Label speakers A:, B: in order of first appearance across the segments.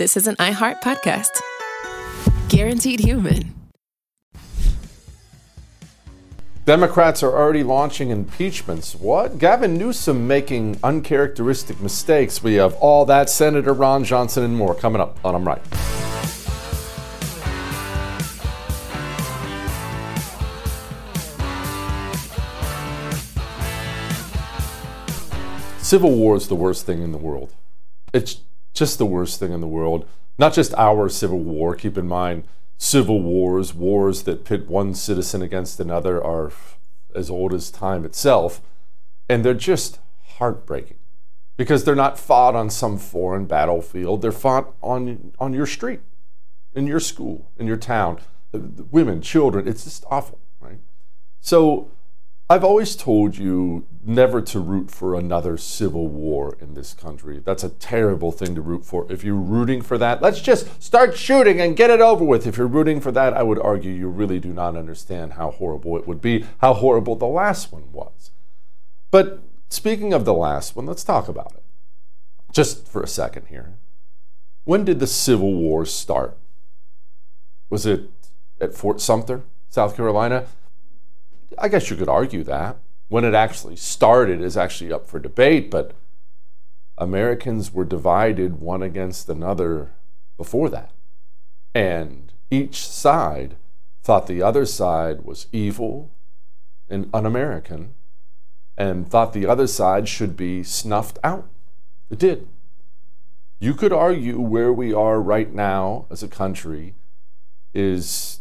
A: this is an iHeart podcast. Guaranteed Human.
B: Democrats are already launching impeachments. What? Gavin Newsom making uncharacteristic mistakes. We have all that, Senator Ron Johnson, and more coming up on I'm Right. Civil war is the worst thing in the world. It's just the worst thing in the world. Not just our civil war. Keep in mind, civil wars, wars that pit one citizen against another, are as old as time itself. And they're just heartbreaking because they're not fought on some foreign battlefield. They're fought on your street, in your school, in your town. Women, children, it's just awful, right? So I've always told you never to root for another civil war in this country. That's a terrible thing to root for. If you're rooting for that, let's just start shooting and get it over with. If you're rooting for that, I would argue you really do not understand how horrible it would be, how horrible the last one was. But speaking of the last one, let's talk about it. Just for a second here. When did the Civil War start? Was it at Fort Sumter, South Carolina? I guess you could argue that. When it actually started is actually up for debate, but Americans were divided one against another before that. And each side thought the other side was evil and un-American and thought the other side should be snuffed out. It did. You could argue where we are right now as a country is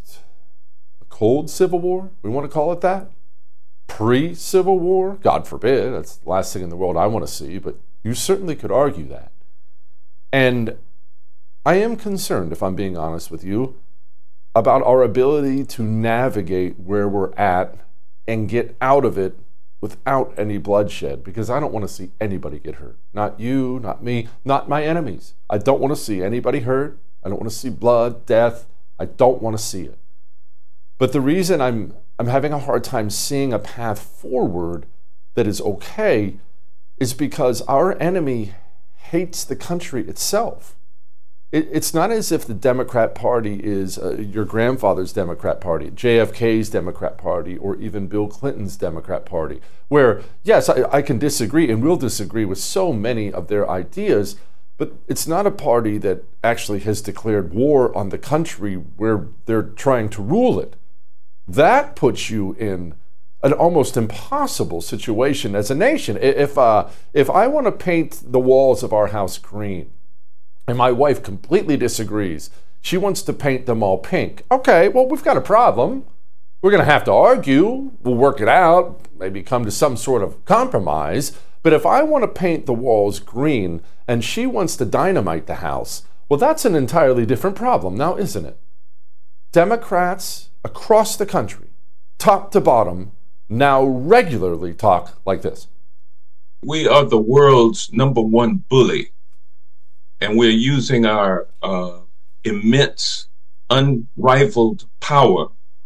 B: Cold Civil War, we want to call it that? Pre-Civil War? God forbid, that's the last thing in the world I want to see, but you certainly could argue that. And I am concerned, if I'm being honest with you, about our ability to navigate where we're at and get out of it without any bloodshed, because I don't want to see anybody get hurt. Not you, not me, not my enemies. I don't want to see anybody hurt. I don't want to see blood, death. I don't want to see it. But the reason I'm having a hard time seeing a path forward that is okay is because our enemy hates the country itself. It's not as if the Democrat Party is your grandfather's Democrat Party, JFK's Democrat Party, or even Bill Clinton's Democrat Party, where, yes, I can disagree and will disagree with so many of their ideas, but it's not a party that actually has declared war on the country where they're trying to rule it. That puts you in an almost impossible situation as a nation. If I want to paint the walls of our house green, and my wife completely disagrees, she wants to paint them all pink. Okay, well, we've got a problem. We're going to have to argue. We'll work it out, maybe come to some sort of compromise. But if I want to paint the walls green and she wants to dynamite the house, well, that's an entirely different problem now, isn't it? Democrats across the country, top to bottom, now regularly talk like this.
C: We are the world's number one bully, and we're using our immense, unrivaled power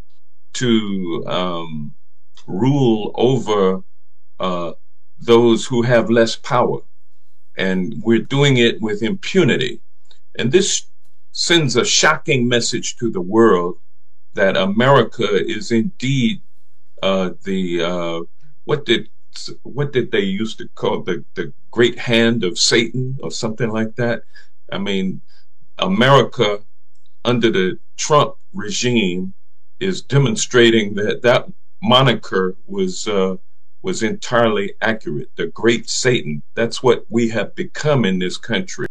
C: to rule over those who have less power. And we're doing it with impunity. And this sends a shocking message to the world that America is indeed what did they used to call the great hand of Satan or something like that? I mean, America under the Trump regime is demonstrating that moniker was entirely accurate. The great Satan. That's what we have become in this country.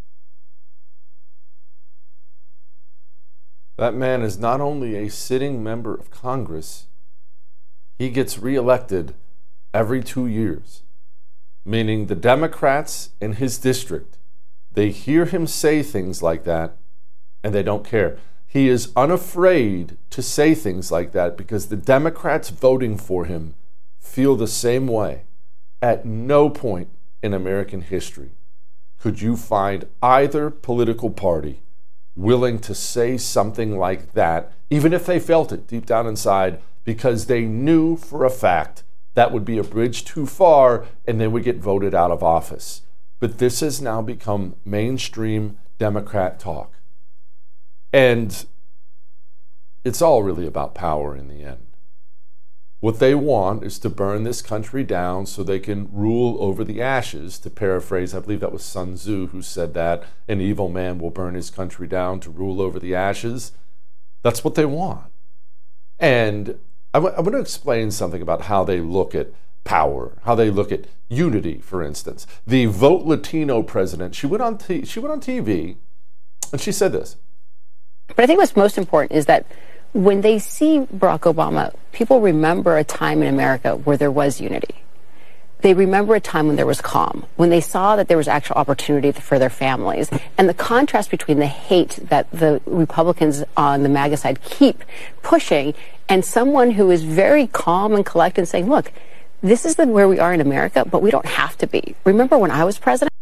B: That man is not only a sitting member of Congress, he gets reelected every 2 years, meaning the Democrats in his district, they hear him say things like that and they don't care. He is unafraid to say things like that because the Democrats voting for him feel the same way. At no point in American history could you find either political party willing to say something like that, even if they felt it deep down inside, because they knew for a fact that would be a bridge too far and they would get voted out of office. But this has now become mainstream Democrat talk. And it's all really about power in the end. What they want is to burn this country down so they can rule over the ashes, to paraphrase, I believe that was Sun Tzu who said that, an evil man will burn his country down to rule over the ashes. That's what they want. And I want to explain something about how they look at power, how they look at unity, for instance. The Vote Latino president, she went on TV and she said this.
D: But I think what's most important is that when they see Barack Obama, people remember a time in America where there was unity. They remember a time when there was calm, when they saw that there was actual opportunity for their families. And the contrast between the hate that the Republicans on the MAGA side keep pushing and someone who is very calm and collected and saying, look, this is where we are in America, but we don't have to be. Remember when I was president?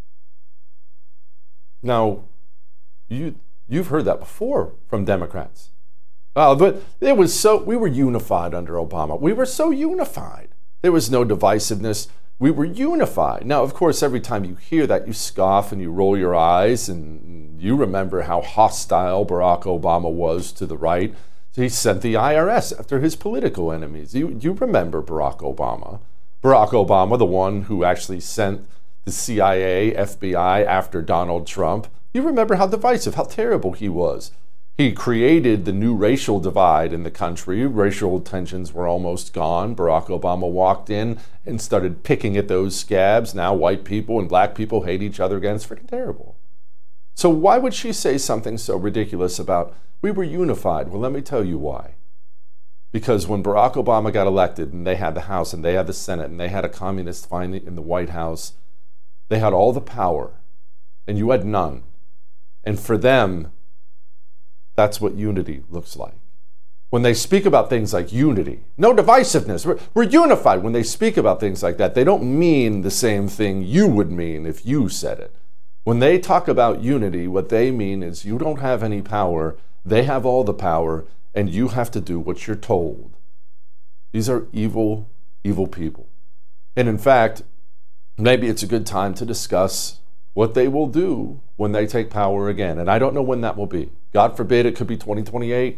B: Now, you've heard that before from Democrats. But we were unified under Obama. We were so unified. There was no divisiveness. We were unified. Now, of course, every time you hear that, you scoff and you roll your eyes, and you remember how hostile Barack Obama was to the right. So he sent the IRS after his political enemies. You remember Barack Obama. Barack Obama, the one who actually sent the CIA, FBI after Donald Trump. You remember how divisive, how terrible he was. He created the new racial divide in the country. Racial tensions were almost gone. Barack Obama walked in and started picking at those scabs. Now white people and black people hate each other again. It's freaking terrible. So why would she say something so ridiculous about, we were unified? Well, let me tell you why. Because when Barack Obama got elected and they had the House and they had the Senate and they had a communist finally in the White House, they had all the power and you had none. And for them, that's what unity looks like. When they speak about things like unity, no divisiveness, we're unified. When they speak about things like that, they don't mean the same thing you would mean if you said it. When they talk about unity, what they mean is you don't have any power, they have all the power, and you have to do what you're told. These are evil, evil people. And in fact, maybe it's a good time to discuss what they will do when they take power again. And I don't know when that will be. God forbid, it could be 2028,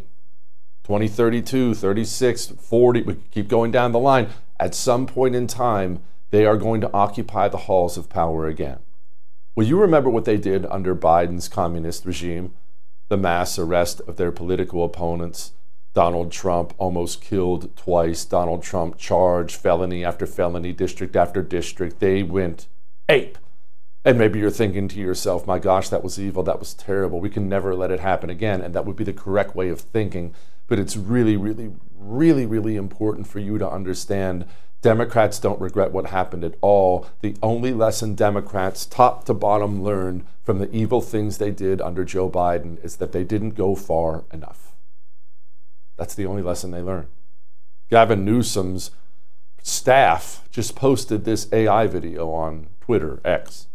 B: 2032, 36, 40. We keep going down the line. At some point in time, they are going to occupy the halls of power again. Well, you remember what they did under Biden's communist regime, the mass arrest of their political opponents. Donald Trump almost killed twice. Donald Trump charged felony after felony, district after district. They went ape. And maybe you're thinking to yourself, my gosh, that was evil, that was terrible. We can never let it happen again. And that would be the correct way of thinking. But it's really, really, really, really important for you to understand Democrats don't regret what happened at all. The only lesson Democrats, top to bottom, learned from the evil things they did under Joe Biden is that they didn't go far enough. That's the only lesson they learned. Gavin Newsom's staff just posted this AI video on Twitter, X.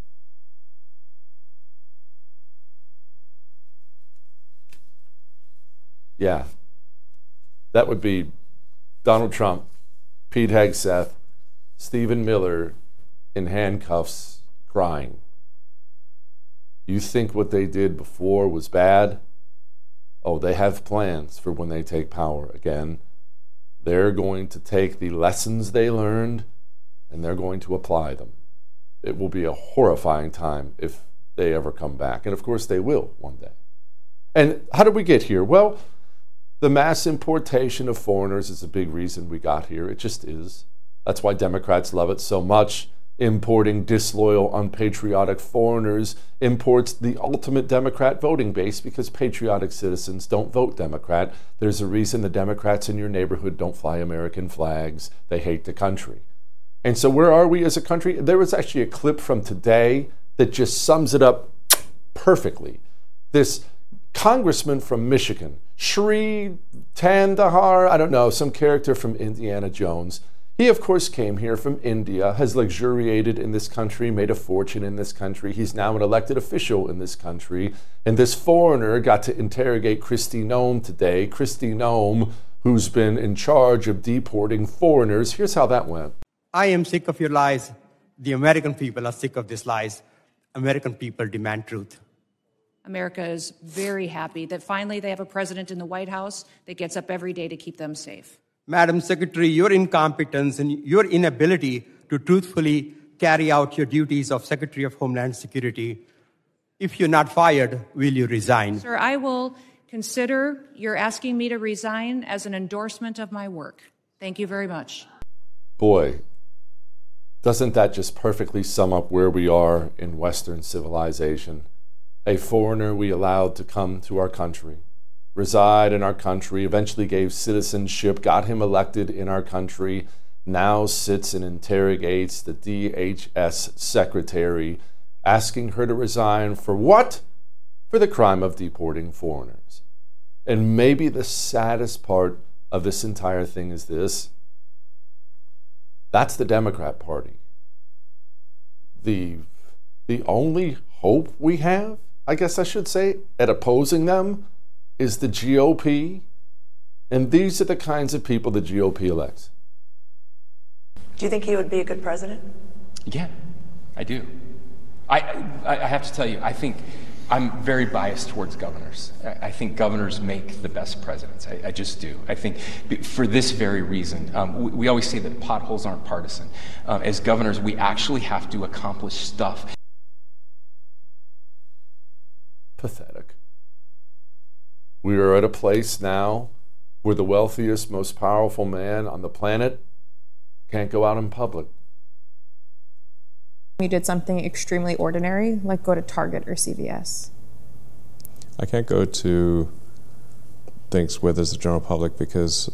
B: Yeah, that would be Donald Trump, Pete Hegseth, Stephen Miller in handcuffs crying. You think what they did before was bad? Oh, they have plans for when they take power again. They're going to take the lessons they learned and they're going to apply them. It will be a horrifying time if they ever come back. And of course they will one day. And how did we get here? Well, the mass importation of foreigners is a big reason we got here. It just is. That's why Democrats love it so much. Importing disloyal, unpatriotic foreigners imports the ultimate Democrat voting base because patriotic citizens don't vote Democrat. There's a reason the Democrats in your neighborhood don't fly American flags. They hate the country. And so where are we as a country? There was actually a clip from today that just sums it up perfectly. This congressman from Michigan, Sri Tandahar, I don't know, some character from Indiana Jones. He, of course, came here from India, has luxuriated in this country, made a fortune in this country. He's now an elected official in this country. And this foreigner got to interrogate Kristi Noem today. Kristi Noem, who's been in charge of deporting foreigners. Here's how that went.
E: I am sick of your lies. The American people are sick of these lies. American people demand truth. America is very happy that finally they have a president in the White House that gets up every day to keep them safe.
F: Madam Secretary, your incompetence and your inability to truthfully carry out your duties of Secretary of Homeland Security, if you're not fired, will you resign?
E: Sir, I will consider your asking me to resign as an endorsement of my work. Thank you very much.
B: Boy, doesn't that just perfectly sum up where we are in Western civilization? A foreigner we allowed to come to our country, reside in our country, eventually gave citizenship, got him elected in our country, now sits and interrogates the DHS secretary, asking her to resign for what? For the crime of deporting foreigners. And maybe the saddest part of this entire thing is this. That's the Democrat Party. The only hope we have, I guess I should say, at opposing them is the GOP. And these are the kinds of people the GOP elects.
G: Do you think he would be a good president?
H: Yeah, I do. I have to tell you, I think I'm very biased towards governors. I think governors make the best presidents. I just do. I think for this very reason, we always say that potholes aren't partisan. As governors, we actually have to accomplish stuff.
B: Pathetic. We are at a place now where the wealthiest, most powerful man on the planet can't go out in public.
I: You did something extremely ordinary, like go to Target or CVS.
J: I can't go to things where there's the general public because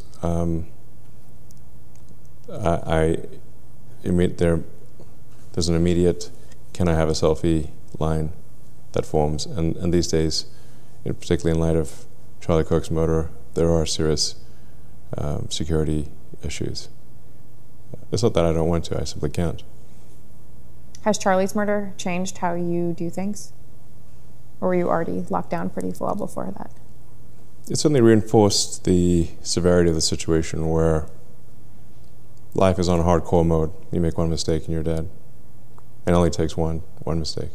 J: there's an immediate, can I have a selfie line that forms. And these days, particularly in light of Charlie Kirk's murder, there are serious security issues. It's not that I don't want to, I simply can't.
I: Has Charlie's murder changed how you do things? Or were you already locked down pretty well before that?
J: It certainly reinforced the severity of the situation where life is on hardcore mode. You make one mistake and you're dead. It only takes one mistake.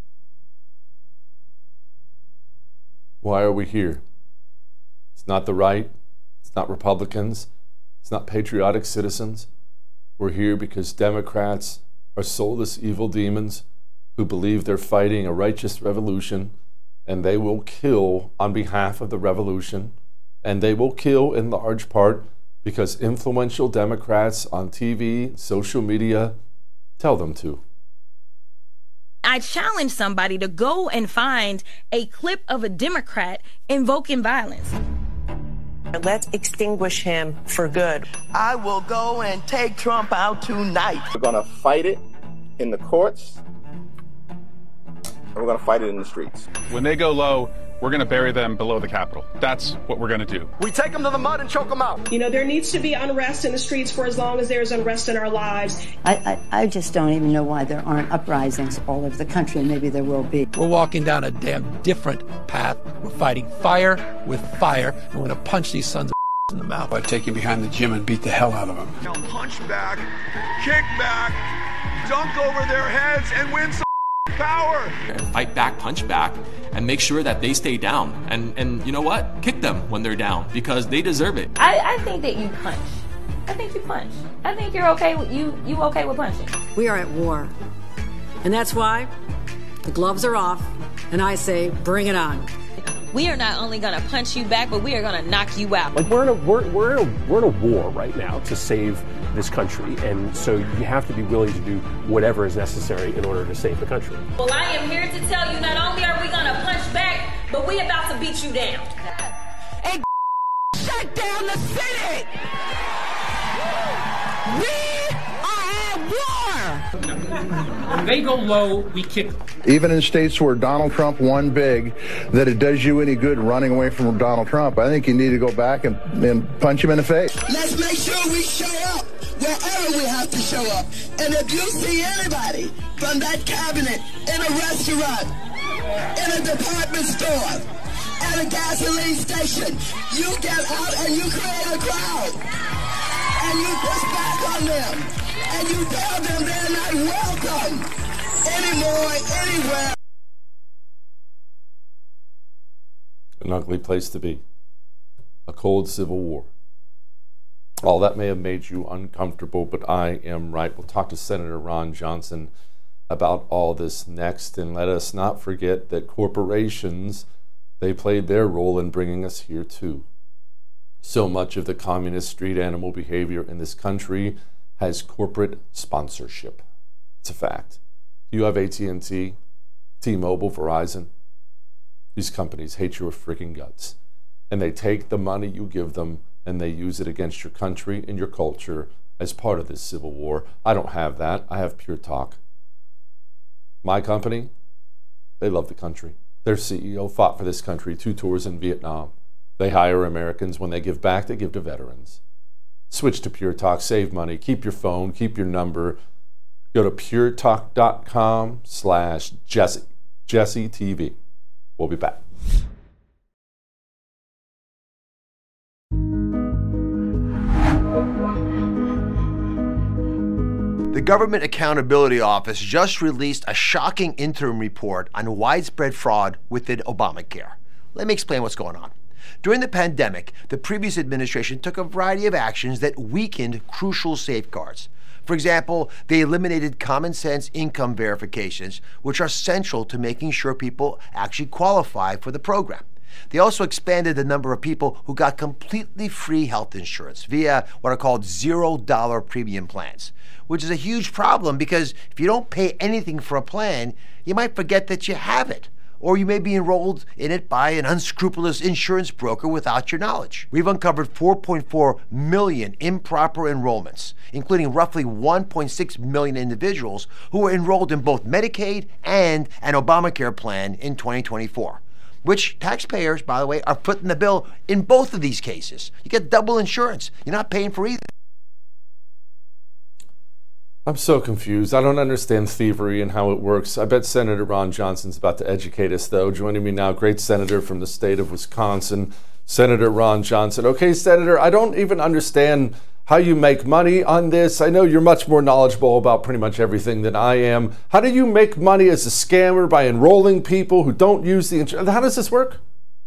B: Why are we here? It's not the right. It's not Republicans. It's not patriotic citizens. We're here because Democrats are soulless evil demons who believe they're fighting a righteous revolution, and they will kill on behalf of the revolution, and they will kill in large part because influential Democrats on TV, social media, tell them to.
K: I challenge somebody to go and find a clip of a Democrat invoking violence.
G: Let's extinguish him for good.
L: I will go and take Trump out tonight.
M: We're going to fight it in the courts, and we're going to fight it in the streets.
N: When they go low, we're going to bury them below the Capitol. That's what we're going to do.
L: We take them to the mud and choke them out.
O: You know, there needs to be unrest in the streets for as long as there's unrest in our lives.
P: I just don't even know why there aren't uprisings all over the country, and maybe there will be.
Q: We're walking down a damn different path. We're fighting fire with fire, and we're going to punch these sons of in the mouth.
R: I'd take you behind the gym and beat the hell out of them.
L: Now punch back, kick back, dunk over their heads, and win some power.
S: Fight back, punch back, and make sure that they stay down. And you know what? Kick them when they're down because they deserve it.
K: I think that you punch. I think you punch. I think you're okay with you okay with punching.
T: We are at war. And that's why the gloves are off, and I say, bring it on.
K: We are not only going to punch you back, but we are going to knock you out.
U: Like we're in a war right now to save this country, and so you have to be willing to do whatever is necessary in order to save the country.
K: Well, I am here to tell you, not only are we going to punch back, but we about to beat you down.
L: And shut down the Senate! We are at war!
V: When they go low, we kick them.
W: Even in states where Donald Trump won big, that it does you any good running away from Donald Trump. I think you need to go back and punch him in the face.
L: Let's make sure we show up wherever we have to show up. And if you see anybody from that cabinet in a restaurant, in a department store, at a gasoline station, you get out and you create a crowd. And you push back on them. And you tell them they're not welcome anymore, anywhere.
B: An ugly place to be. A cold civil war. All that may have made you uncomfortable, but I am right. We'll talk to Senator Ron Johnson about all this next, and let us not forget that corporations, they played their role in bringing us here too. So much of the communist street animal behavior in this country has corporate sponsorship. It's a fact. You have AT&T, T-Mobile, Verizon. These companies hate your freaking guts. And they take the money you give them and they use it against your country and your culture as part of this civil war. I don't have that. I have Pure Talk. My company, they love the country. Their CEO fought for this country 2 tours in Vietnam. They hire Americans. When they give back, they give to veterans. Switch to Pure Talk. Save money. Keep your phone. Keep your number. Go to puretalk.com/Jesse. Jesse TV. We'll be back.
A: The Government Accountability Office just released a shocking interim report on widespread fraud within Obamacare. Let me explain what's going on. During the pandemic, the previous administration took a variety of actions that weakened crucial safeguards. For example, they eliminated common sense income verifications, which are central to making sure people actually qualify for the program. They also expanded the number of people who got completely free health insurance via what are called $0 premium plans, which is a huge problem because if you don't pay anything for a plan, you might forget that you have it, or you may be enrolled in it by an unscrupulous insurance broker without your knowledge. We've uncovered 4.4 million improper enrollments, including roughly 1.6 million individuals who were enrolled in both Medicaid and an Obamacare plan in 2024. Which taxpayers, by the way, are footing the bill in both of these cases. You get double insurance. You're not paying for either.
B: I'm so confused. I don't understand thievery and how it works. I bet Senator Ron Johnson's about to educate us, though. Joining me now, great senator from the state of Wisconsin, Senator Ron Johnson. Okay, Senator, I don't even understand how you make money on this. I know you're much more knowledgeable about pretty much everything than I am. How do you make money as a scammer by enrolling people who don't use the insurance? How does this work?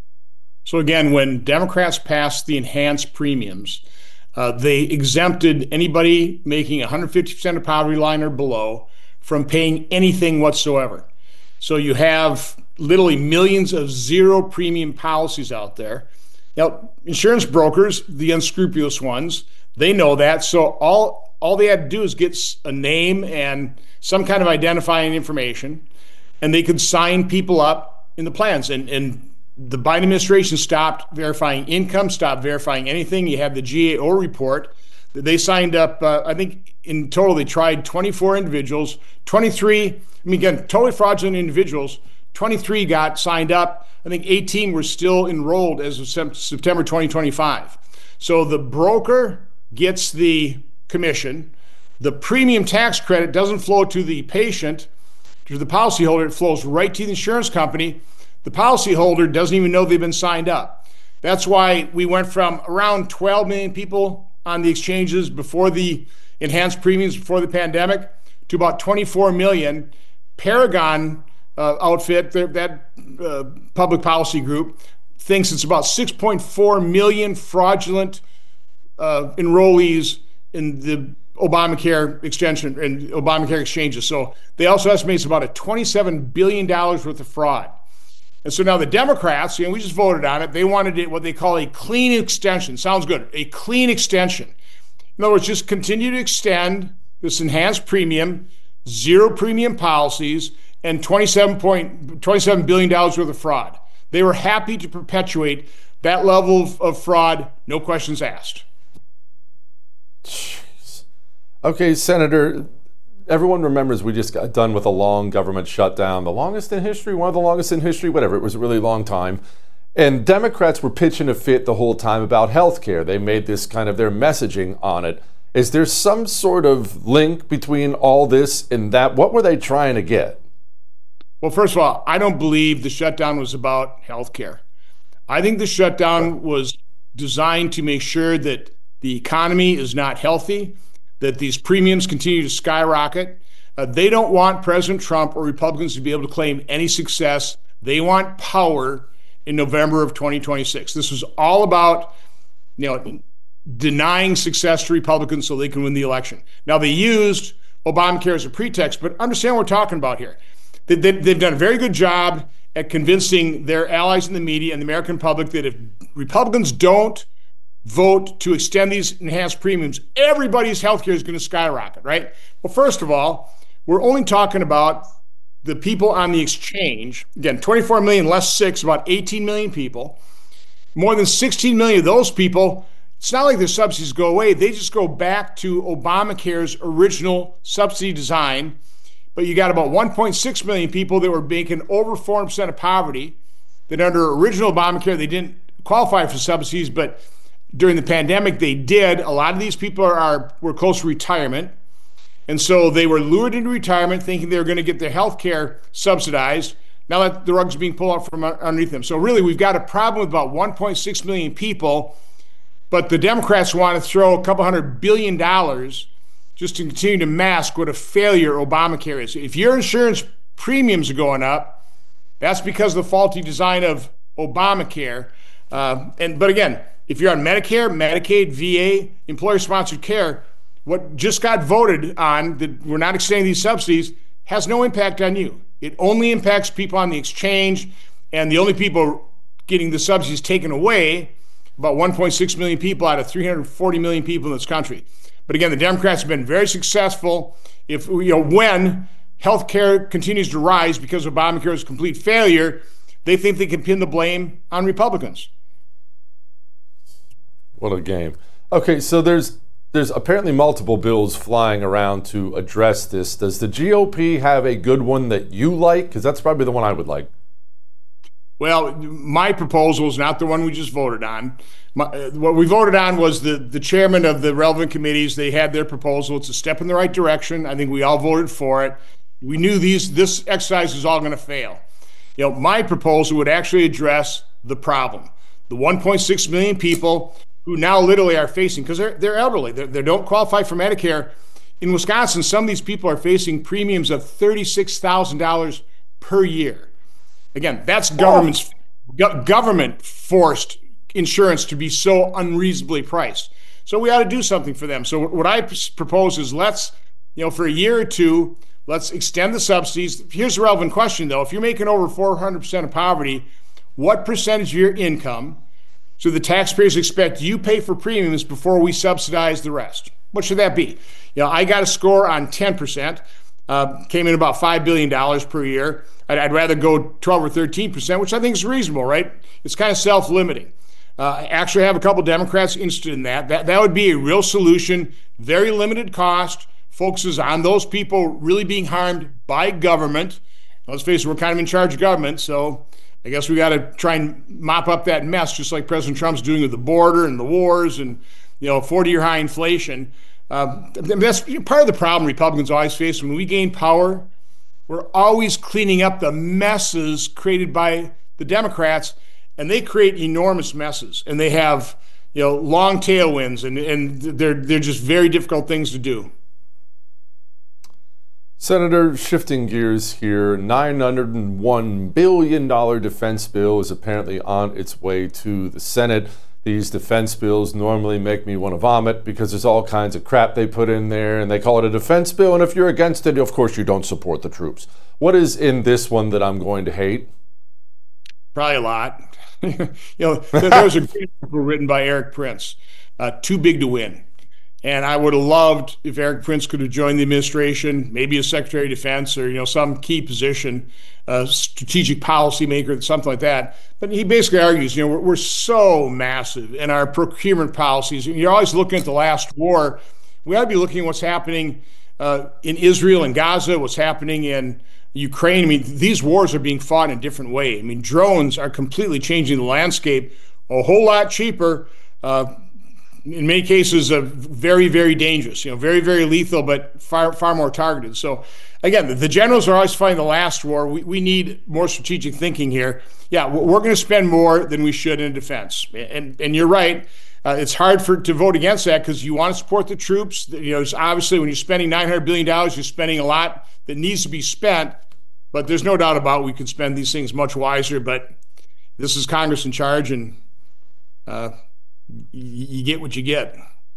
V: So again, when Democrats passed the enhanced premiums, they exempted anybody making 150% of poverty line or below from paying anything whatsoever. So you have literally millions of zero premium policies out there. Now, insurance brokers, the unscrupulous ones, they know that. So all they had to do is get a name and some kind of identifying information, and they could sign people up in the plans. And the Biden administration stopped verifying income, stopped verifying anything. You have the GAO report. They signed up, I think in total they tried 24 individuals, 23, again, totally fraudulent individuals. 23 got signed up. I think 18 were still enrolled as of September 2025. So the broker gets the commission. The premium tax credit doesn't flow to the patient, to the policyholder. It flows right to the insurance company. The policyholder doesn't even know they've been signed up. That's why we went from around 12 million people on the exchanges before the enhanced premiums, before the pandemic, to about 24 million. Paragon outfit, that public policy group, thinks it's about 6.4 million fraudulent enrollees in the Obamacare extension and Obamacare exchanges. So they also estimate it's about a $27 billion worth of fraud. And so now the Democrats, we just voted on it. They wanted it, what they call a clean extension. Sounds good. A clean extension. In other words, just continue to extend this enhanced premium, zero premium policies, and $27 billion worth of fraud. They were happy to perpetuate that level of fraud, no questions asked.
B: Jeez. Okay, Senator, everyone remembers we just got done with a long government shutdown, the longest in history, one of the longest in history, whatever. It was a really long time. And Democrats were pitching a fit the whole time about health care. They made this kind of their messaging on it. Is there some sort of link between all this and that? What were they trying to get?
V: Well, first of all, I don't believe the shutdown was about health care. I think the shutdown was designed to make sure that the economy is not healthy, that these premiums continue to skyrocket. They don't want President Trump or Republicans to be able to claim any success. They want power in November of 2026. This was all about, denying success to Republicans so they can win the election. Now, they used Obamacare as a pretext, but understand what we're talking about here. They've done a very good job at convincing their allies in the media and the American public that if Republicans don't vote to extend these enhanced premiums, everybody's health care is going to skyrocket, right? Well, first of all, we're only talking about the people on the exchange. Again, 24 million less sick, about 18 million people. More than 16 million of those people, it's not like their subsidies go away. They just go back to Obamacare's original subsidy design. But you got about 1.6 million people that were making over 4% of poverty, that under original Obamacare, they didn't qualify for subsidies, but during the pandemic, they did. A lot of these people were close to retirement. And so they were lured into retirement thinking they were going to get their health care subsidized. Now that the rug's being pulled out from underneath them. So really, we've got a problem with about 1.6 million people, but the Democrats want to throw a couple $100 billion just to continue to mask what a failure Obamacare is. If your insurance premiums are going up, that's because of the faulty design of Obamacare. But again, if you're on Medicare, Medicaid, VA, employer-sponsored care, what just got voted on, that we're not extending these subsidies, has no impact on you. It only impacts people on the exchange, and the only people getting the subsidies taken away, about 1.6 million people out of 340 million people in this country. But again, the Democrats have been very successful. When health care continues to rise because Obamacare is a complete failure, they think they can pin the blame on Republicans.
B: What a game. Okay, so there's apparently multiple bills flying around to address this. Does the GOP have a good one that you like? Because that's probably the one I would like.
V: Well, my proposal is not the one we just voted on. What we voted on was the chairman of the relevant committees. They had their proposal. It's a step in the right direction. I think we all voted for it. We knew this exercise was all going to fail. My proposal would actually address the problem. The 1.6 million people who now literally are facing, because they're elderly, they don't qualify for Medicare. In Wisconsin, some of these people are facing premiums of $36,000 per year. Again, that's government-forced insurance to be so unreasonably priced. So we ought to do something for them. So what I propose is let's, for a year or two, let's extend the subsidies. Here's the relevant question, though. If you're making over 400% of poverty, what percentage of your income so the taxpayers expect you pay for premiums before we subsidize the rest? What should that be? I got a score on 10%, came in about $5 billion per year. I'd rather go 12 or 13%, which I think is reasonable, right? It's kind of self-limiting. I actually have a couple Democrats interested in that. That would be a real solution, very limited cost, focuses on those people really being harmed by government. Let's face it, we're kind of in charge of government, so I guess we got to try and mop up that mess, just like President Trump's doing with the border and the wars and 40-year high inflation. That's part of the problem Republicans always face. When we gain power, we're always cleaning up the messes created by the Democrats, and they create enormous messes. And they have long tailwinds, and they're just very difficult things to do.
B: Senator, shifting gears here, $901 billion defense bill is apparently on its way to the Senate. These defense bills normally make me want to vomit because there's all kinds of crap they put in there, and they call it a defense bill, and if you're against it, of course you don't support the troops. What is in this one that I'm going to hate?
V: Probably a lot. There's a great article written by Eric Prince, Too Big to Win. And I would have loved if Eric Prince could have joined the administration, maybe as Secretary of Defense or some key position, strategic policymaker, something like that. But he basically argues, we're so massive in our procurement policies. You're always looking at the last war. We ought to be looking at what's happening in Israel and Gaza, what's happening in Ukraine. These wars are being fought in a different way. Drones are completely changing the landscape, a whole lot cheaper. In many cases, very, very dangerous, very, very lethal, but far, far more targeted. So, again, the generals are always fighting the last war. We need more strategic thinking here. Yeah, we're going to spend more than we should in defense. And you're right. It's hard to vote against that because you want to support the troops. It's obviously, when you're spending $900 billion, you're spending a lot that needs to be spent. But there's no doubt about we could spend these things much wiser. But this is Congress in charge, and you get what you get.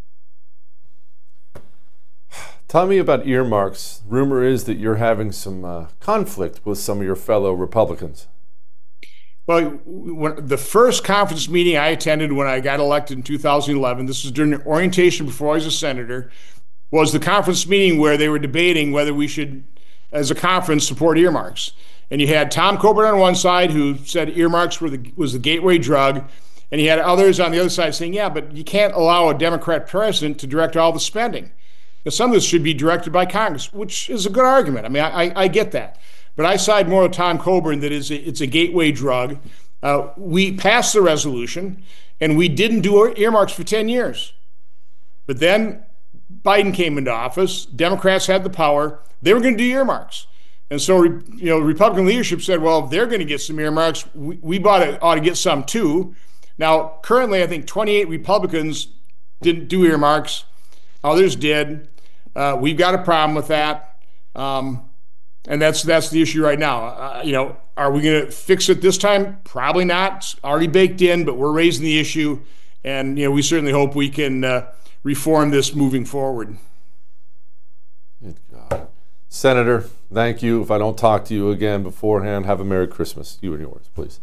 B: Tell me about earmarks. Rumor is that you're having some conflict with some of your fellow Republicans.
V: Well, the first conference meeting I attended when I got elected in 2011, this was during the orientation before I was a senator, was the conference meeting where they were debating whether we should, as a conference, support earmarks. And you had Tom Coburn on one side who said earmarks was the gateway drug, and you had others on the other side saying, yeah, but you can't allow a Democrat president to direct all the spending. Some of this should be directed by Congress, which is a good argument. I mean, I get that. But I side more with Tom Coburn that it's a gateway drug. We passed the resolution, and we didn't do earmarks for 10 years. But then Biden came into office. Democrats had the power. They were going to do earmarks. And so, Republican leadership said, well, if they're going to get some earmarks, we ought to get some too. Now, currently, I think 28 Republicans didn't do earmarks. Others did. We've got a problem with that. And that's the issue right now. Are we going to fix it this time? Probably not. It's already baked in, but we're raising the issue. And, we certainly hope we can reform this moving forward.
B: Good God. Senator, thank you. If I don't talk to you again beforehand, have a Merry Christmas. You and yours, please.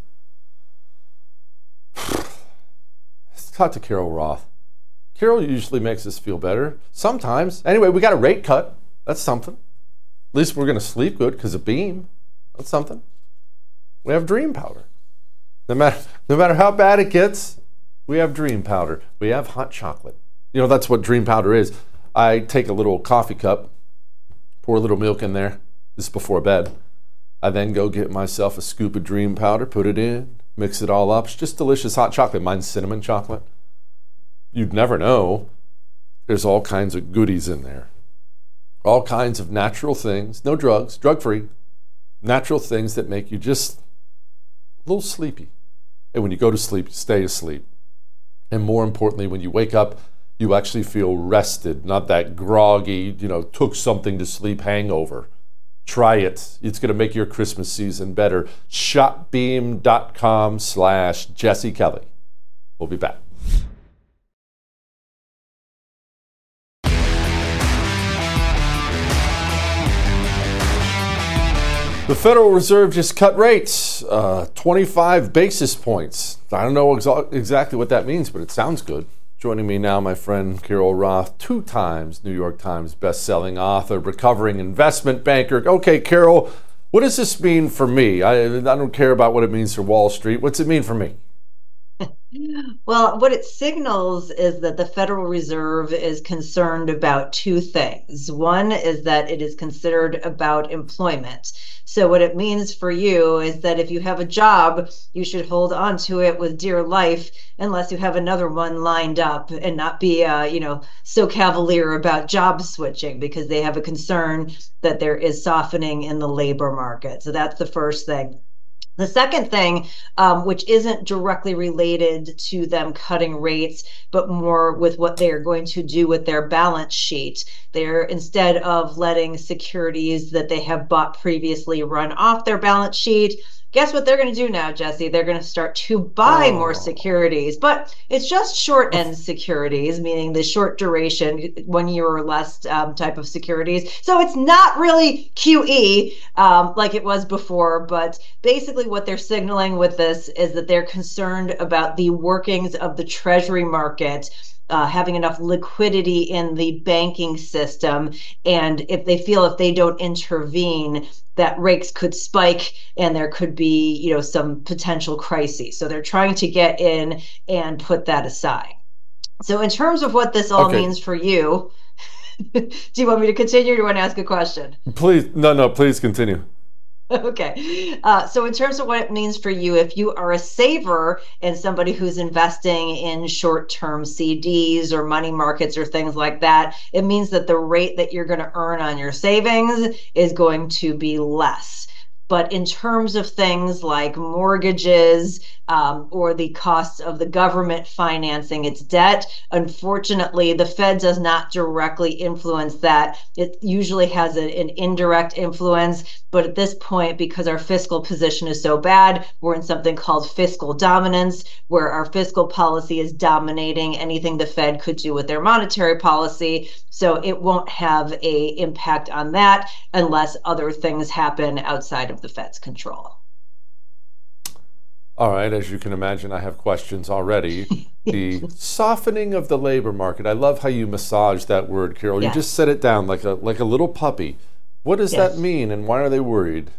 B: Let's talk to Carol Roth. Carol usually makes us feel better. Sometimes. Anyway, we got a rate cut. That's something. At least we're going to sleep good because of Beam. That's something. We have Dream Powder. No matter how bad it gets, we have Dream Powder. We have hot chocolate. That's what Dream Powder is. I take a little coffee cup, pour a little milk in there. This is before bed. I then go get myself a scoop of Dream Powder, put it in, mix it all up. It's just delicious hot chocolate. Mine's cinnamon chocolate. You'd never know. There's all kinds of goodies in there. All kinds of natural things, no drugs, drug-free, natural things that make you just a little sleepy. And when you go to sleep, you stay asleep. And more importantly, when you wake up, you actually feel rested, not that groggy, took something to sleep hangover. Try it. It's going to make your Christmas season better. Shopbeam.com/Jesse Kelly. We'll be back. The Federal Reserve just cut rates, 25 basis points. I don't know exactly what that means, but it sounds good. Joining me now, my friend Carol Roth, 2 times New York Times best-selling author, recovering investment banker. Okay, Carol, what does this mean for me? I don't care about what it means for Wall Street. What's it mean for me?
C: Well, what it signals is that the Federal Reserve is concerned about 2 things. One is that it is considered about employment. So what it means for you is that if you have a job, you should hold on to it with dear life unless you have another one lined up, and not be, so cavalier about job switching, because they have a concern that there is softening in the labor market. So that's the first thing. The second thing, which isn't directly related to them cutting rates, but more with what they are going to do with their balance sheet. They're, instead of letting securities that they have bought previously run off their balance sheet, guess what they're going to do now, Jesse? They're going to start to buy more securities, but it's just short end securities, meaning the short duration, 1 year or less type of securities. So it's not really QE like it was before, but basically what they're signaling with this is that they're concerned about the workings of the Treasury market, having enough liquidity in the banking system. And if they don't intervene, that rates could spike and there could be, some potential crises. So they're trying to get in and put that aside. So in terms of what this all means for you, do you want me to continue or do you want to ask a question?
B: Please, no, please continue.
C: Okay. So in terms of what it means for you, if you are a saver and somebody who's investing in short-term CDs or money markets or things like that, it means that the rate that you're going to earn on your savings is going to be less. But in terms of things like mortgages or the costs of the government financing its debt, unfortunately, the Fed does not directly influence that. It usually has an indirect influence. But at this point, because our fiscal position is so bad, we're in something called fiscal dominance, where our fiscal policy is dominating anything the Fed could do with their monetary policy. So it won't have an impact on that unless other things happen outside of the Fed's control.
B: All right, as you can imagine, I have questions already. The softening of the labor market. I love how you massage that word, Carol.
C: Yes.
B: You just set it down like a little puppy. What does that mean, and why are they worried?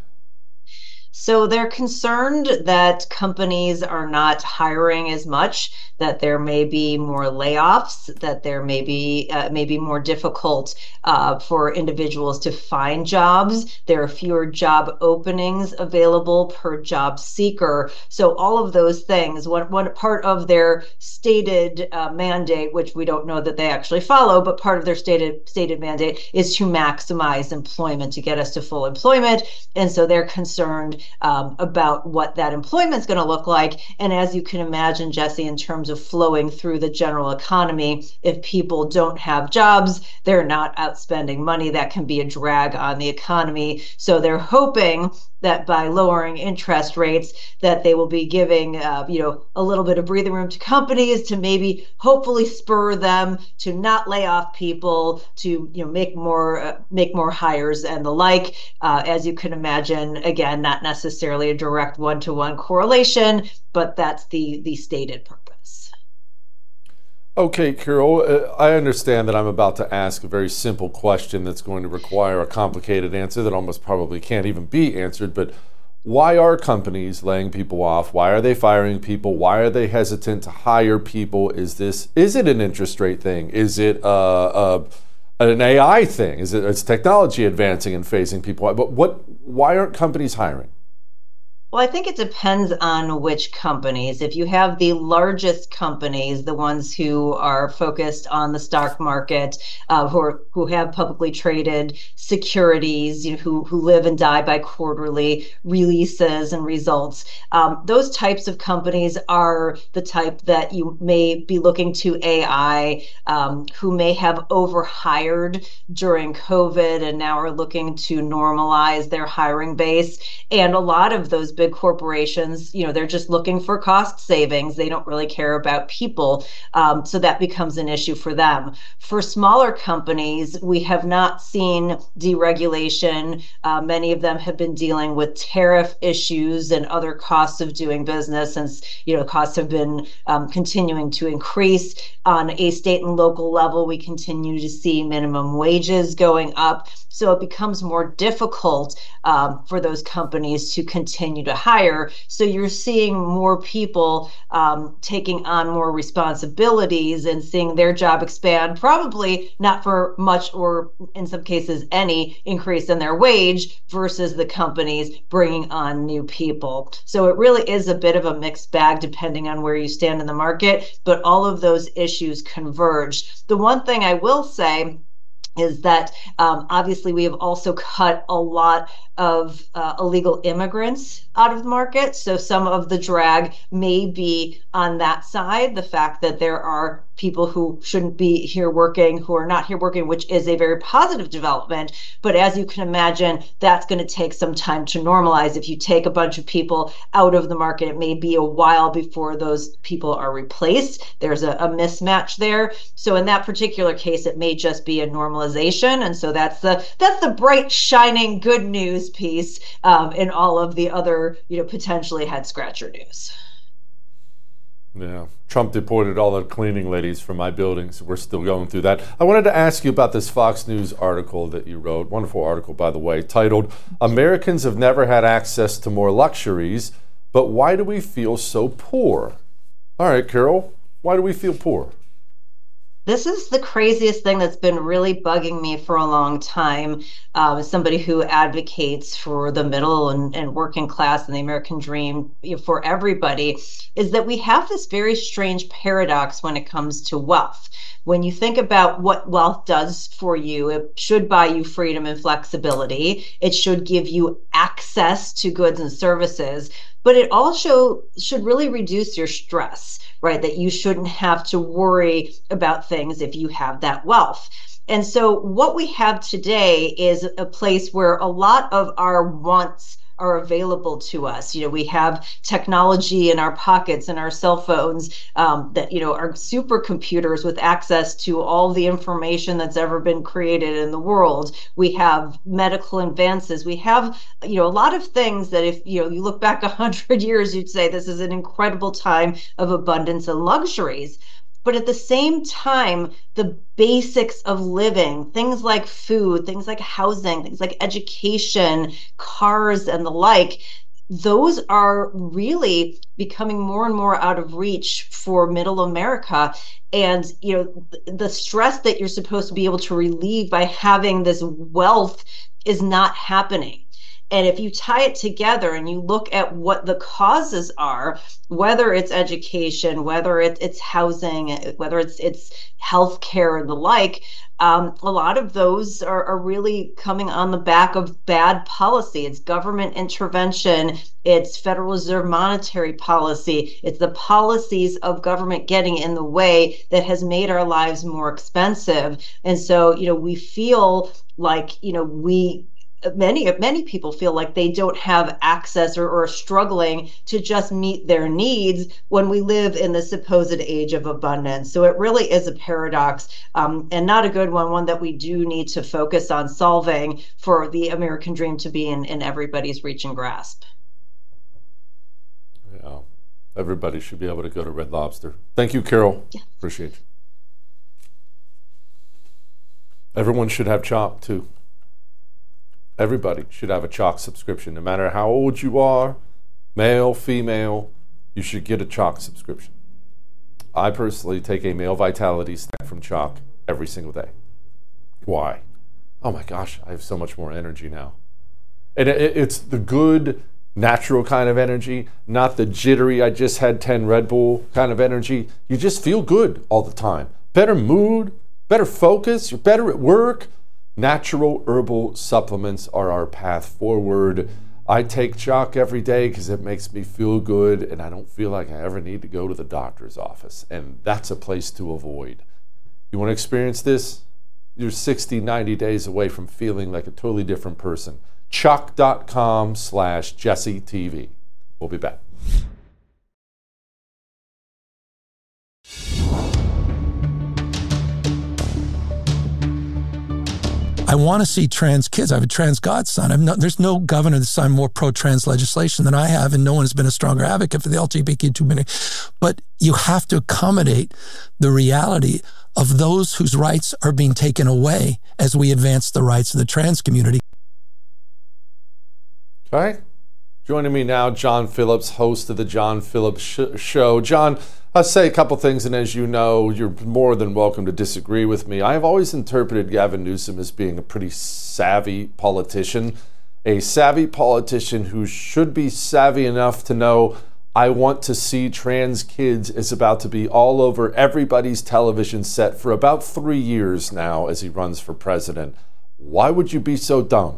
C: So they're concerned that companies are not hiring as much, that there may be more layoffs, that there may be more difficult for individuals to find jobs. There are fewer job openings available per job seeker. So all of those things, one part of their stated mandate, which we don't know that they actually follow, but part of their stated mandate is to maximize employment, to get us to full employment. And so they're concerned about what that employment is going to look like. And as you can imagine, Jesse, in terms of flowing through the general economy, if people don't have jobs, they're not outspending money. That can be a drag on the economy. So they're hoping that by lowering interest rates, that they will be giving a little bit of breathing room to companies to maybe hopefully spur them to not lay off people, to make more hires and the like. As you can imagine, again, not necessarily a direct one-to-one correlation, but that's the stated purpose.
B: Okay, Carol, I understand that I'm about to ask a very simple question that's going to require a complicated answer that almost probably can't even be answered, but why are companies laying people off? Why are they firing people? Why are they hesitant to hire people? Is it an interest rate thing? Is it an AI thing? Is it technology advancing and phasing people out? But why aren't companies hiring?
C: Well, I think it depends on which companies. If you have the largest companies, the ones who are focused on the stock market, who have publicly traded securities, who live and die by quarterly releases and results, those types of companies are the type that you may be looking to AI, who may have overhired during COVID and now are looking to normalize their hiring base. And a lot of those big corporations, they're just looking for cost savings. They don't really care about people. So that becomes an issue for them. For smaller companies, we have not seen deregulation. Many of them have been dealing with tariff issues and other costs of doing business, since costs have been continuing to increase. On a state and local level, we continue to see minimum wages going up. So it becomes more difficult for those companies to continue to hire. So you're seeing more people taking on more responsibilities and seeing their job expand, probably not for much or in some cases any increase in their wage, versus the companies bringing on new people. So it really is a bit of a mixed bag depending on where you stand in the market, but all of those issues converge. The one thing I will say is that obviously we have also cut a lot of illegal immigrants out of the market. So some of the drag may be on that side, the fact that there are people who shouldn't be here working, who are not here working, which is a very positive development. But as you can imagine, that's going to take some time to normalize. If you take a bunch of people out of the market, it may be a while before those people are replaced. There's a mismatch there. So in that particular case, it may just be a normalization. And so that's the bright, shining good news piece in all of the other, potentially head scratcher news.
B: Yeah, Trump deported all the cleaning ladies from my building, so we're still going through that. I wanted to ask you about this Fox News article that you wrote, wonderful article, by the way, titled, "Americans Have Never Had Access to More Luxuries, But Why Do We Feel So Poor?" All right, Carol, why do we feel poor?
C: This is the craziest thing that's been really bugging me for a long time. As somebody who advocates for the middle and working class and the American dream for everybody, is that we have this very strange paradox when it comes to wealth. When you think about what wealth does for you, it should buy you freedom and flexibility. It should give you access to goods and services, but it also should really reduce your stress, right? That you shouldn't have to worry about things if you have that wealth. And so what we have today is a place where a lot of our wants are available to us. We have technology in our pockets and our cell phones that, are supercomputers with access to all the information that's ever been created in the world. We have medical advances. We have, a lot of things that if, you look back 100 years, you'd say this is an incredible time of abundance and luxuries. But at the same time, the basics of living, things like food, things like housing, things like education, cars, and the like, those are really becoming more and more out of reach for middle America. And, the stress that you're supposed to be able to relieve by having this wealth is not happening. And if you tie it together and you look at what the causes are, whether it's education, whether it's housing, whether it's healthcare and the like, a lot of those are really coming on the back of bad policy. It's government intervention. It's Federal Reserve monetary policy. It's the policies of government getting in the way that has made our lives more expensive. And so, we feel like, many people feel like they don't have access or are struggling to just meet their needs when we live in the supposed age of abundance. So it really is a paradox, and not a good one that we do need to focus on solving for the American dream to be in everybody's reach and grasp.
B: Yeah, everybody should be able to go to Red Lobster. Thank you, Carol.
C: Yeah.
B: Appreciate you. Everyone should have Choq too. Everybody should have a Choq subscription. No matter how old you are, male, female, you should get a Choq subscription. I personally take a male vitality snack from Choq every single day. Why? Oh my gosh, I have so much more energy now. And it's the good, natural kind of energy, not the jittery, I just had 10 Red Bull kind of energy. You just feel good all the time. Better mood, better focus, you're better at work. Natural herbal supplements are our path forward. I take Choq every day because it makes me feel good and I don't feel like I ever need to go to the doctor's office. And that's a place to avoid. You want to experience this? You're 60, 90 days away from feeling like a totally different person. Choq.com/JesseTV. We'll be back.
Q: I want to see trans kids. I have a trans godson. There's no governor that's signed more pro-trans legislation than I have, and no one has been a stronger advocate for the LGBTQ community. But you have to accommodate the reality of those whose rights are being taken away as we advance the rights of the trans community.
B: Okay. Joining me now, John Phillips, host of the John Phillips Show. John, I'll say a couple things, and as you know, you're more than welcome to disagree with me. I have always interpreted Gavin Newsom as being a pretty savvy politician, a savvy politician who should be savvy enough to know I want to see trans kids is about to be all over everybody's television set for about 3 years now as he runs for president. Why would you be so dumb?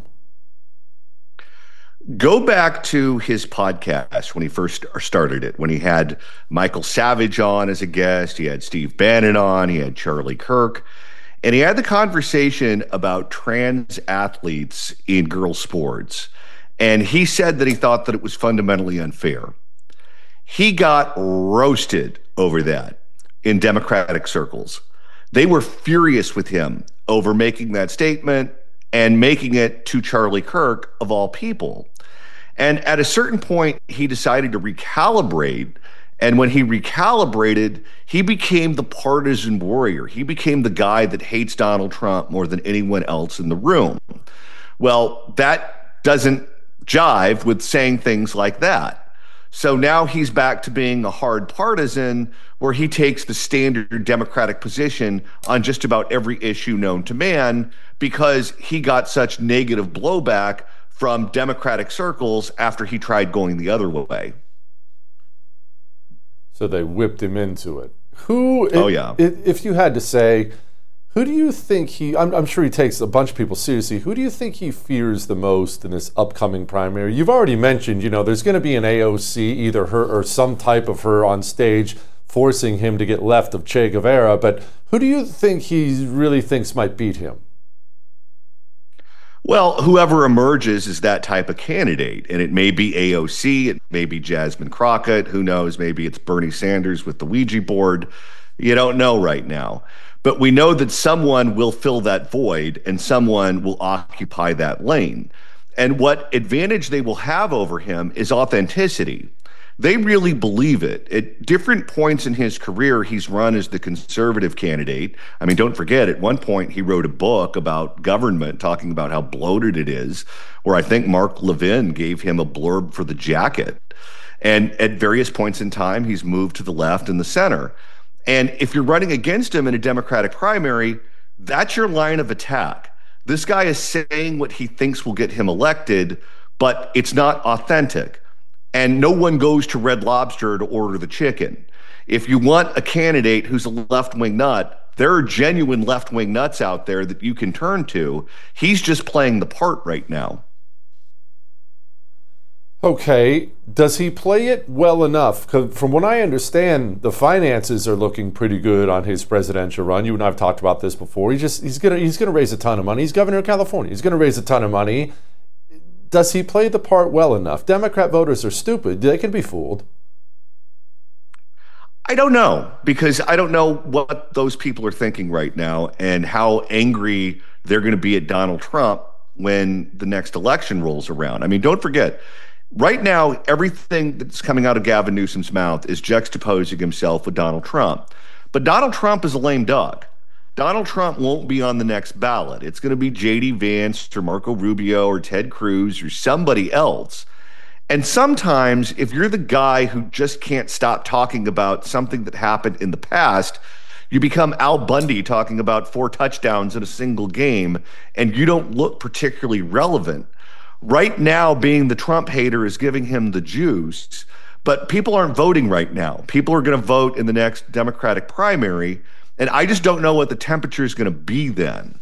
D: Go back to his podcast when he first started it, when he had Michael Savage on as a guest, he had Steve Bannon on, he had Charlie Kirk, and he had the conversation about trans athletes in girls' sports. And he said that he thought that it was fundamentally unfair. He got roasted over that in Democratic circles. They were furious with him over making that statement and making it to Charlie Kirk, of all people. And at a certain point, he decided to recalibrate. And when he recalibrated, he became the partisan warrior. He became the guy that hates Donald Trump more than anyone else in the room. Well, that doesn't jive with saying things like that. So now he's back to being a hard partisan where he takes the standard Democratic position on just about every issue known to man because he got such negative blowback from Democratic circles after he tried going the other way.
B: So they whipped him into it. If you had to say, who do you think I'm sure he takes a bunch of people seriously. Who do you think he fears the most in this upcoming primary? You've already mentioned, there's going to be an AOC, either her or some type of her on stage, forcing him to get left of Che Guevara. But who do you think he really thinks might beat him?
D: Well, whoever emerges is that type of candidate. And it may be AOC, it may be Jasmine Crockett, who knows, maybe it's Bernie Sanders with the Ouija board. You don't know right now. But we know that someone will fill that void and someone will occupy that lane. And what advantage they will have over him is authenticity. They really believe it. At different points in his career, he's run as the conservative candidate. I mean, don't forget, at one point, he wrote a book about government, talking about how bloated it is, where I think Mark Levin gave him a blurb for the jacket. And at various points in time, he's moved to the left and the center. And if you're running against him in a Democratic primary, that's your line of attack. This guy is saying what he thinks will get him elected, but it's not authentic. And no one goes to Red Lobster to order the chicken. If you want a candidate who's a left-wing nut, there are genuine left-wing nuts out there that you can turn to. He's just playing the part right now.
B: Okay, does he play it well enough? 'Cause from what I understand, the finances are looking pretty good on his presidential run. You and I have talked about this before. He's gonna raise a ton of money. He's governor of California. He's gonna raise a ton of money. Does he play the part well enough? Democrat voters are stupid. They can be fooled.
D: I don't know, because I don't know what those people are thinking right now and how angry they're going to be at Donald Trump when the next election rolls around. I mean, don't forget, right now, everything that's coming out of Gavin Newsom's mouth is juxtaposing himself with Donald Trump. But Donald Trump is a lame duck. Donald Trump won't be on the next ballot. It's going to be J.D. Vance or Marco Rubio or Ted Cruz or somebody else. And sometimes if you're the guy who just can't stop talking about something that happened in the past, you become Al Bundy talking about 4 touchdowns in a single game, and you don't look particularly relevant. Right now, being the Trump hater is giving him the juice, but people aren't voting right now. People are going to vote in the next Democratic primary, and I just don't know what the temperature is going to be then.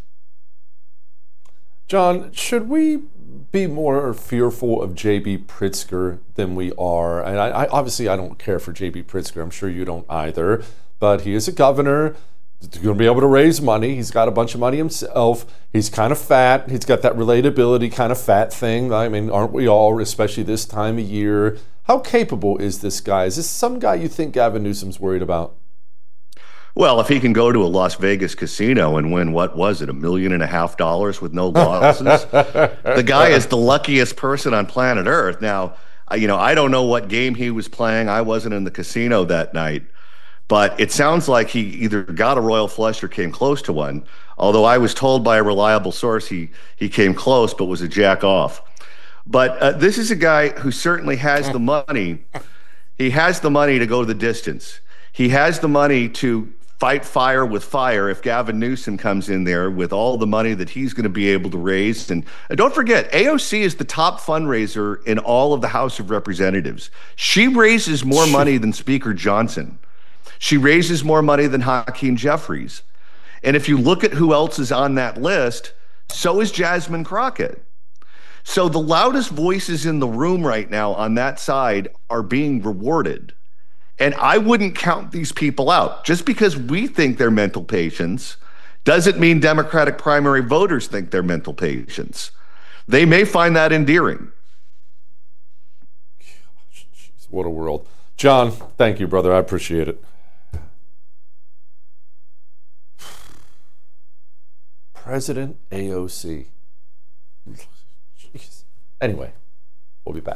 B: John, should we be more fearful of J.B. Pritzker than we are? And I obviously I don't care for J.B. Pritzker. I'm sure you don't either. But he is a governor. He's going to be able to raise money. He's got a bunch of money himself. He's kind of fat. He's got that relatability kind of fat thing. I mean, aren't we all, especially this time of year? How capable is this guy? Is this some guy you think Gavin Newsom's worried about?
D: Well, if he can go to a Las Vegas casino and win, what was it, $1.5 million with no losses, the guy is the luckiest person on planet Earth. Now, I don't know what game he was playing. I wasn't in the casino that night, but it sounds like he either got a royal flush or came close to one. Although I was told by a reliable source he came close, but was a jack off. But this is a guy who certainly has the money. He has the money to go the distance. He has the money to fight fire with fire if Gavin Newsom comes in there with all the money that he's going to be able to raise. And don't forget, AOC is the top fundraiser in all of the House of Representatives. She raises more money than Speaker Johnson. She raises more money than Hakeem Jeffries. And if you look at who else is on that list, so is Jasmine Crockett. So the loudest voices in the room right now on that side are being rewarded. And I wouldn't count these people out. Just because we think they're mental patients doesn't mean Democratic primary voters think they're mental patients. They may find that endearing.
B: Jeez, what a world. John, thank you, brother. I appreciate it. President AOC. Jeez. Anyway, we'll be back.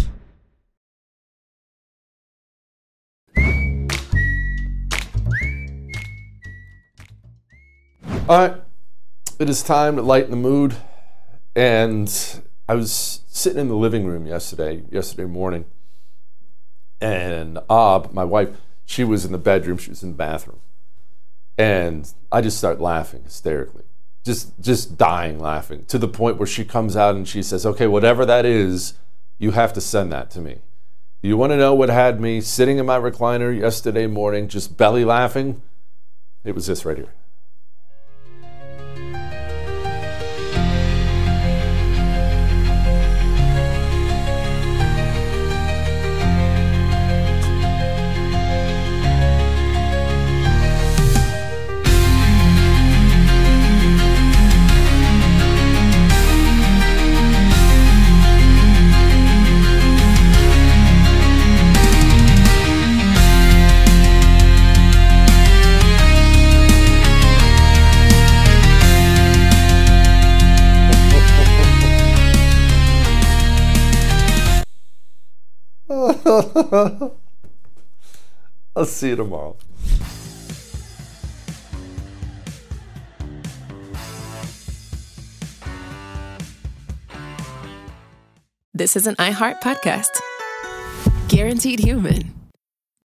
B: All right, it is time to lighten the mood. And I was sitting in the living room yesterday morning, And my wife, she was in the bedroom, she was in the bathroom. And I just start laughing hysterically, just dying laughing, to the point where she comes out and she says, okay, whatever that is, you have to send that to me. Do you want to know what had me sitting in my recliner yesterday morning, just belly laughing? It was this right here. I'll see you tomorrow.
E: This is an iHeart podcast. Guaranteed Human.